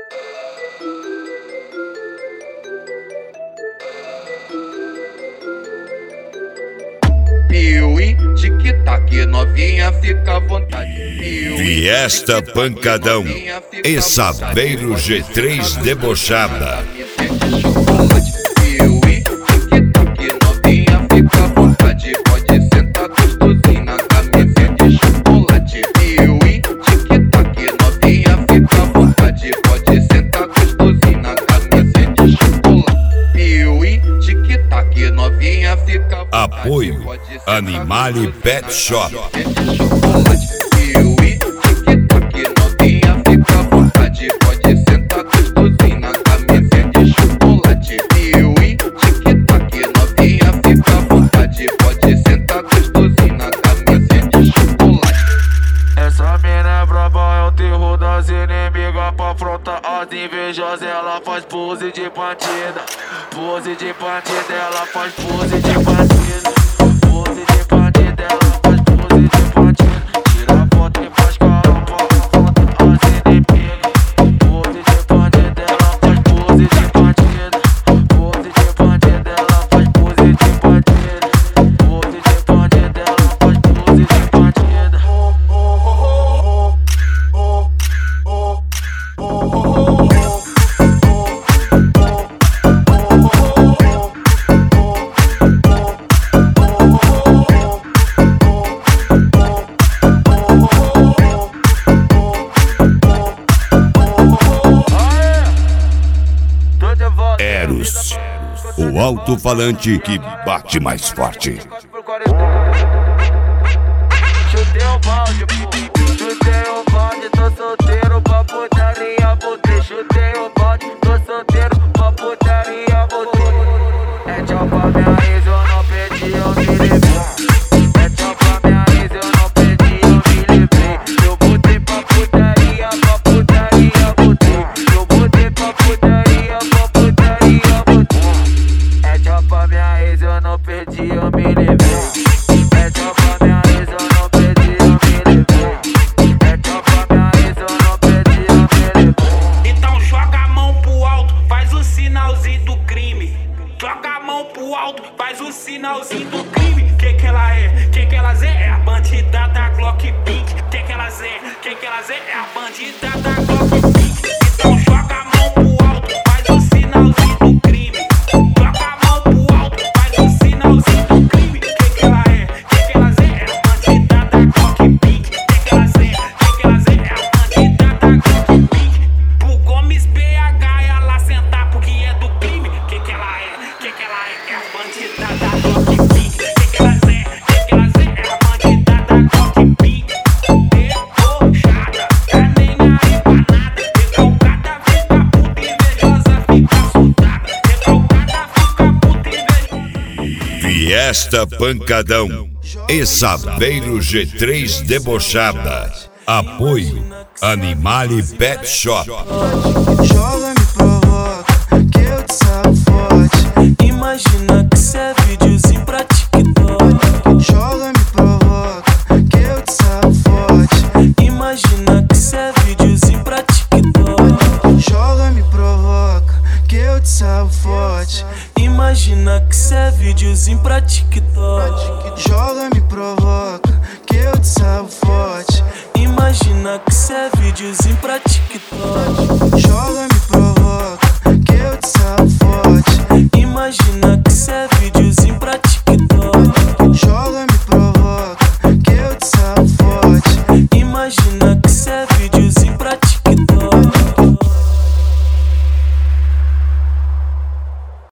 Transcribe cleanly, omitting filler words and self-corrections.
Piuí, tic-tac, novinha, fica à vontade. Fiesta Pancadão e Saveiro G3 Debochada. Piuí, tic-tac, novinha, fica à vontade. Pode sentar gostosinho na camisa de chocolate. Piuí, tic-tac, novinha, fica à vontade. Pode sentar gostosinho na camisa de chocolate. Piuí, tic-tac, novinha, fica à vontade. Apoio Animale Pet Shop. Piuí, tic-tac, novinha, fica à vontade. Pode sentar gostosinho na camisa de chocolate. Piuí, tic-tac, novinha, fica à vontade. Pode sentar gostosinho na camisa de chocolate. Essa mina é braba, é o terror das inimigas. Pra afrontar as invejosas, ela faz pose de partida. Pose de partida, ela faz pose de partida. Pose de partida, ela faz pose de partida. Tira foto e faz carão pra afrontar as inimigas. Pose de partida, ela faz pose de partida. Pose de partida, ela faz pose de partida. Pose de partida, ela faz pose de partida. Eros, o alto-falante que bate mais forte. Chutei o balde, pô. Chutei o balde, tô solteiro pra putaria, voltei. Chutei o balde, tô solteiro pra putaria, voltei. É tchau pra minha ex, eu não perdi, eu me livrei. É tchau pra minha ex, eu não perdi, eu me livrei. Eu botei pra putaria, voltei. Eu botei pra putaria, voltei. É tchau pra minha ex, eu não perdi, eu me livrei. É tchau pra minha ex, eu não perdi, eu me livrei. É tchau pra minha ex, eu não perdi, eu me livrei. Então joga a mão pro alto, faz o sinalzinho do crime. Joga a mão pro alto, faz o sinalzinho do crime. Que ela é? Que elas é? É a bandida da Glock Pink. Que elas é? Que elas é? É a bandida da Glock Pink. Então joga a mão pro alto, faz o sinalzinho do crime. Joga a mão pro alto, faz o sinalzinho do crime. Que ela é? Que elas é? É a bandida da Glock Pink. Que elas é? Que elas é? É a bandida da Glock Pink. Pro Gomes BH ela sentar porque é do crime. Que ela é? Que ela é? É a bandida da Glock Pink. Que elas é? Que elas é? É a bandida da Glock Pink. Debochada, tá nem aí pra nada. Recalcada fica puta, invejosa fica soltada. Recalcada fica puta, invejosa. Fiesta Pancadão e Saveiro G3 Debochada. Apoio Animale Pet Shop. Joga, me provoca, que eu te saio forte. Imagina que cê é videozinho pra TikTok. Joga, me provoca, que eu te saio forte. Imagina que cê é videozinho pra TikTok. Joga, me provoca, que eu te saio forte. Imagina que cê é videozinho pra TikTok. Joga, me provoca, que eu te saio forte. Imagina que cê é videozinho pra TikTok.